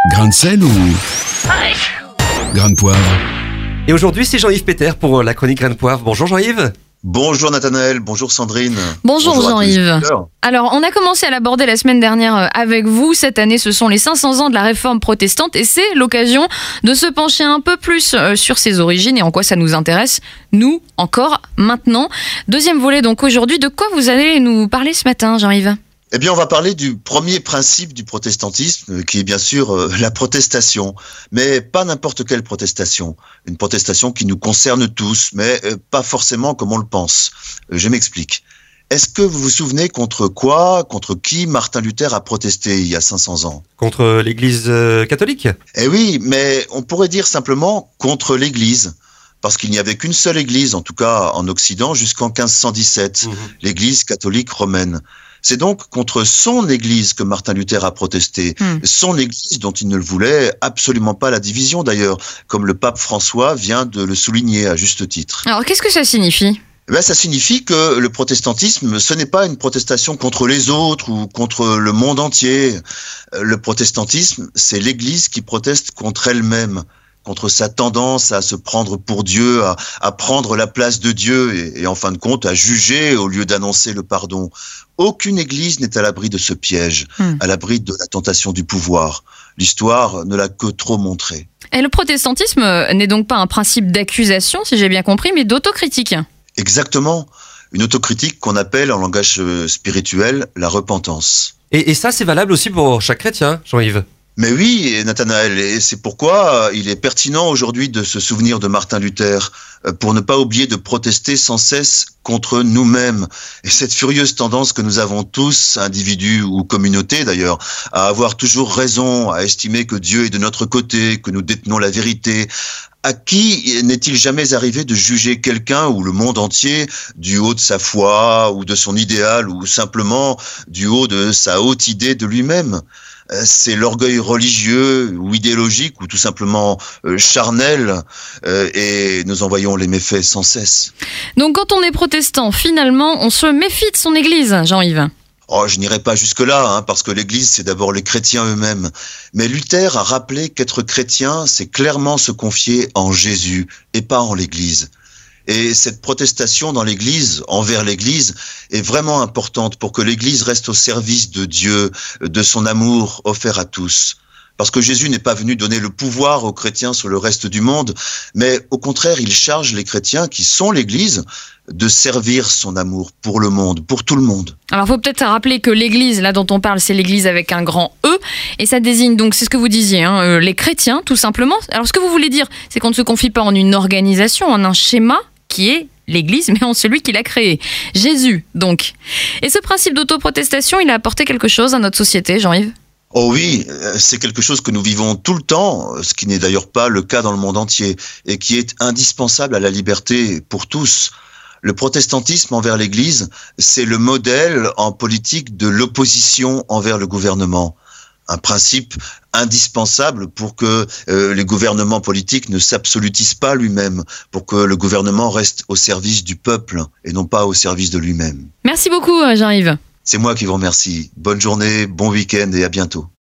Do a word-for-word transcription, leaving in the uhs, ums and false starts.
Grain de sel ou grain de poivre? Et aujourd'hui, c'est Jean-Yves Péter pour la chronique Grain de poivre. Bonjour Jean-Yves. Bonjour Nathanaël, bonjour Sandrine. Bonjour, bonjour Jean-Yves. Alors, on a commencé à l'aborder la semaine dernière avec vous. Cette année, ce sont les cinq cents ans de la réforme protestante et c'est l'occasion de se pencher un peu plus sur ses origines et en quoi ça nous intéresse, nous, encore, maintenant. Deuxième volet, donc aujourd'hui, de quoi vous allez nous parler ce matin, Jean-Yves ? Eh bien, on va parler du premier principe du protestantisme, qui est bien sûr euh, la protestation. Mais pas n'importe quelle protestation. Une protestation qui nous concerne tous, mais euh, pas forcément comme on le pense. Euh, je m'explique. Est-ce que vous vous souvenez contre quoi, contre qui Martin Luther a protesté il y a cinq cents ans ? Contre l'Église euh, catholique ? Eh oui, mais on pourrait dire simplement contre l'Église. Parce qu'il n'y avait qu'une seule église, en tout cas en Occident, jusqu'en quinze cent dix-sept, mmh. l'église catholique romaine. C'est donc contre son église que Martin Luther a protesté. Mmh. Son église dont il ne voulait absolument pas la division d'ailleurs, comme le pape François vient de le souligner à juste titre. Alors qu'est-ce que ça signifie ? Eh bien, ça signifie que le protestantisme, ce n'est pas une protestation contre les autres ou contre le monde entier. Le protestantisme, c'est l'église qui proteste contre elle-même, contre sa tendance à se prendre pour Dieu, à, à prendre la place de Dieu et, et en fin de compte à juger au lieu d'annoncer le pardon. Aucune église n'est à l'abri de ce piège, mmh. à l'abri de la tentation du pouvoir. L'histoire ne l'a que trop montré. Et le protestantisme n'est donc pas un principe d'accusation, si j'ai bien compris, mais d'autocritique. Exactement. Une autocritique qu'on appelle en langage spirituel la repentance. Et, et ça, c'est valable aussi pour chaque chrétien, Jean-Yves ? Mais oui, Nathanaël, et c'est pourquoi il est pertinent aujourd'hui de se souvenir de Martin Luther, pour ne pas oublier de protester sans cesse contre nous-mêmes. Et cette furieuse tendance que nous avons tous, individus ou communautés d'ailleurs, à avoir toujours raison, à estimer que Dieu est de notre côté, que nous détenons la vérité. À qui n'est-il jamais arrivé de juger quelqu'un ou le monde entier du haut de sa foi ou de son idéal ou simplement du haut de sa haute idée de lui-même ? C'est l'orgueil religieux ou idéologique ou tout simplement euh, charnel euh, et nous en voyons les méfaits sans cesse. Donc quand on est protestant, finalement, on se méfie de son église, Jean-Yves. Oh, je n'irai pas jusque-là, hein, parce que l'église, c'est d'abord les chrétiens eux-mêmes. Mais Luther a rappelé qu'être chrétien, c'est clairement se confier en Jésus et pas en l'église. Et cette protestation dans l'Église, envers l'Église, est vraiment importante pour que l'Église reste au service de Dieu, de son amour offert à tous. Parce que Jésus n'est pas venu donner le pouvoir aux chrétiens sur le reste du monde, mais au contraire, il charge les chrétiens, qui sont l'Église, de servir son amour pour le monde, pour tout le monde. Alors, il faut peut-être rappeler que l'Église, là dont on parle, c'est l'Église avec un grand E, et ça désigne donc, c'est ce que vous disiez, hein, euh, les chrétiens, tout simplement. Alors, ce que vous voulez dire, c'est qu'on ne se confie pas en une organisation, en un schéma, qui est l'Église, mais en celui qui l'a créé. Jésus, donc. Et ce principe d'autoprotestation, il a apporté quelque chose à notre société, Jean-Yves ? Oh oui, c'est quelque chose que nous vivons tout le temps, ce qui n'est d'ailleurs pas le cas dans le monde entier, et qui est indispensable à la liberté pour tous. Le protestantisme envers l'Église, c'est le modèle en politique de l'opposition envers le gouvernement. Un principe indispensable pour que euh, les gouvernements politiques ne s'absolutisent pas lui-même, pour que le gouvernement reste au service du peuple et non pas au service de lui-même. Merci beaucoup, Jean-Yves. C'est moi qui vous remercie. Bonne journée, bon week-end et à bientôt.